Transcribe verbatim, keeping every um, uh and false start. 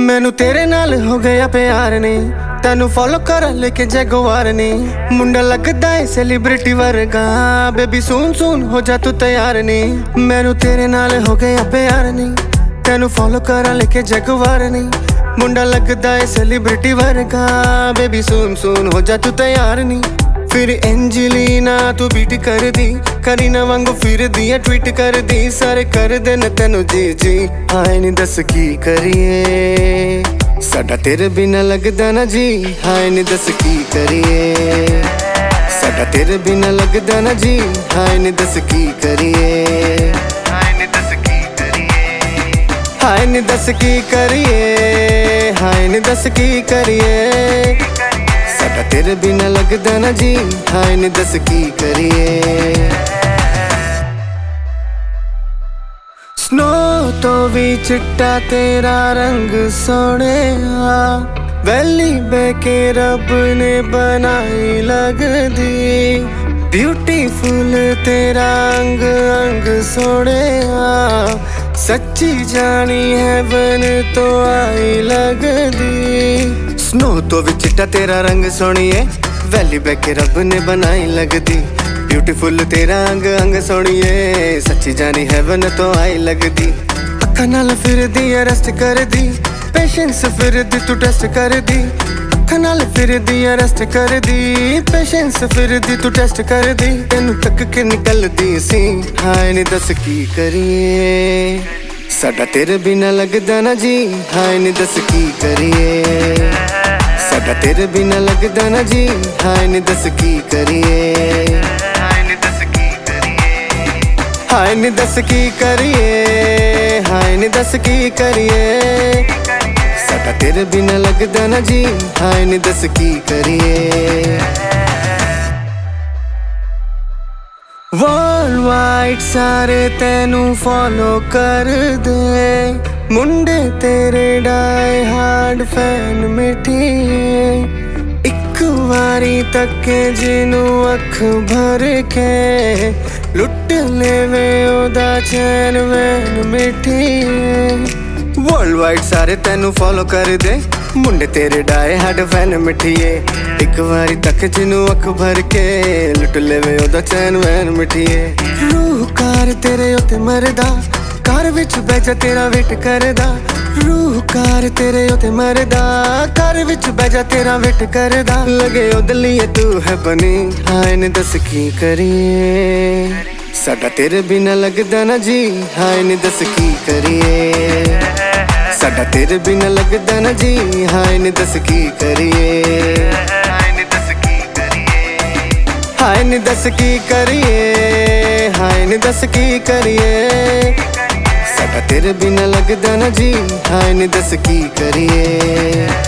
मैनू तेरे नाल हो गया प्यार ने, तेनू फॉलो कर लेके जगवार ने। मुंडा लगदा है सेलिब्रिटी वर्गा, बेबी सून सून हो जा तू तैयार ने। मैनू तेरे नाल हो गया प्यार ने, तेनू फॉलो कर लेके जगवार ने। मुंडा लगदा है सेलिब्रिटी वर्गा, बेबी सून सून हो जा तू तैयार नी। फिर एंजेलिना तू बीट कर दी, करीना वांगू फिर दी ट्वीट कर दी। सारे कर देन तेनू जी जी, हाय नी दस की करिए, साडा तेरे बिना लगदा ना जी। हाय नी दस की करिए, साडा तेरे बिना लगदा ना जी। हाय नी दस की करिए, हाय नी दस की करिए, हाय नी दस की करिए, हाय नी दस की करिए। साडा तेरे बिना लगदा ना जी। हाय नी दस की करिए। स्नो तो भी चिट्टा तेरा रंग सोहणिया, वैली बैके रब ने बनाई लगदी। ब्यूटीफुल तेरा अंग अंग सोहणिया, सच्ची जानी हैवन तो आई लगदी। स्नो तो भी चिट्टा तेरा रंग सोहणिए, वैली बैके रब ने बनाई लगदी। ब्यूटीफुल तेरा अंग अंग सोहणिए, सच्ची जानी हैवन तो आई लगदी। अखा नाल फिरदी अरेस्ट कर दी, पेशेंस फिरदी तू टेस्ट कर दी। अखा नाल फिरदी अरेस्ट कर दी, पेशेंस फिरदी तू टेस्ट कर दी। तेनू तक के निकलदी सी, हाय नी दस की करिए, साडा तेरे बिना लगदा ना जी। हाय नी दस की करिए, साडा तेरे बिना लगदा ना जी। हाय नी दस की करिए, हाय नी दस की करिए, हाय नी दस की करिए, हाय नी दस की करिए। साडा तेरे बिना लगदा ना जी। हाय नी दस की करिए। वर्ल्ड वाइड सारे तेनू फॉलो कर दे, मुंडे तेरे डाई हार्ड फैन मिठिए। एक वारी तके जिनू अख भर के, लुट लेवे ओदा चैन वैन मिठिए। वर्ल्ड वाइड सारे तेनू फॉलो कर दे, मुंडे तेरे डाए हार्ड फैन मिठिए। एक वारी तक जिनू अख भर के, लुट लेवे ओदा चैन वैन मिठिए। रूह कार तेरे उत्ते मरदा, कार विच बैजा तेरा वेट करदा। रूह कार तेरे उत्ते मरदा, कार विच बैजा तेरा वेट करदा। लगे ओदे लिए तू है बनी, हाय नी दस की करिए, साडा तेरे बिना लगदा ना जी। हाय नी दस की करिए, साडा तेरे बिना लगदा ना जी। हाय नी दस की करिए, हाय नी दस की करिए, हाय नी दस की करिए, हाय नी दस की करिए। साडा तेरे बिना लगदा ना जी। हाय नी दस की करिए।